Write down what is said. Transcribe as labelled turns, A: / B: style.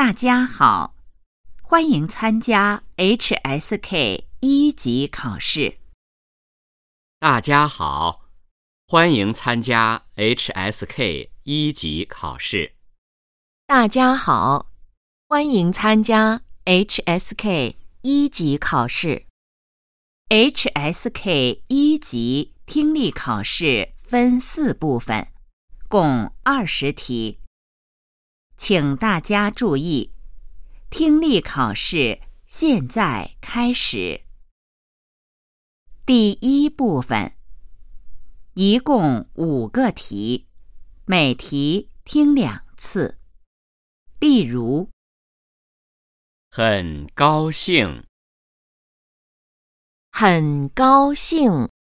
A: 大家好，欢迎参加 HSK 1级考试。
B: 大家好，欢迎参加 HSK 1级考试。
C: 大家好，欢迎参加 HSK 1级考试。
A: HSK 1级听力考试分4部分，共20题。请大家注意，听力考试现在开始。第1部分，一共5个题，每题听2次。例如，
B: 很高兴，
C: 很高兴。